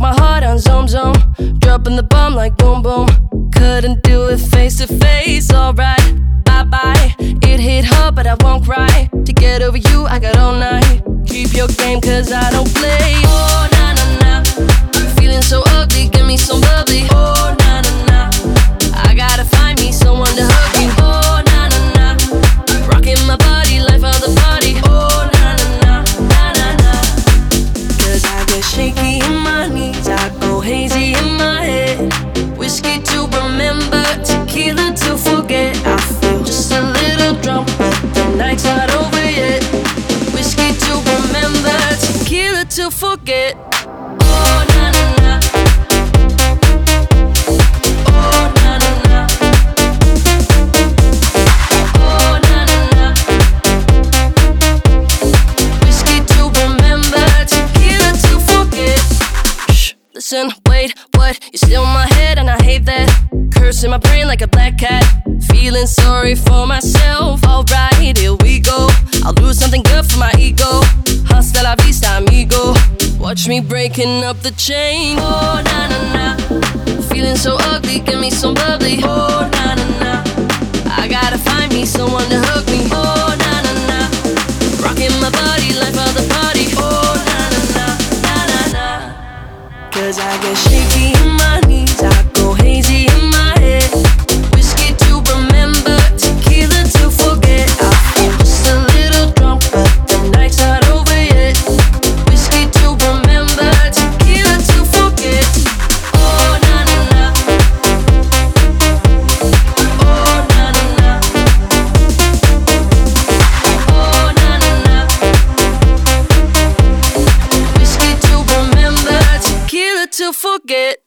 my heart on Zoom Zoom, dropping the bomb like boom boom. Couldn't do it face to face, alright, bye bye. It hit hard but I won't cry. To get over you I got all night. Keep your game cause I don't play. Oh na na na, feeling so ugly, give me some bubbly. Oh na na na, I gotta find me someone to hug me. Oh na na na, rocking my body, life of the party. Oh na na na, na na na. Cause I get shaky in my knees, I go hazy in my head. Whiskey to remember, tequila to forget. I feel just a little drunk but the night's not over yet. Whiskey to remember, tequila to forget. Oh na na na, oh na na na, oh na na na. Whiskey to remember, tequila to forget. Shh, listen, wait, what? You're still in my head and I hate that. Cursing my brain like a black cat. Feeling sorry for myself. Alright, here we go. I'll do something good for my ego. Hasta la vista, amigo. Watch me breaking up the chain. Oh na na na, feeling so ugly, give me some bubbly. Oh na na na, I gotta find me someone to hug me. Oh na na na, rocking my body, life of the party. Oh na na na, na na na. Cause I get shaky in my knees, I go hazy in my head. Whiskey to remember, tequila to forget. I feel just a little drunk but the night's not over yet. Whiskey to remember, tequila to forget. Oh na na na, oh na na na, oh na na na. Whiskey to remember, tequila to forget.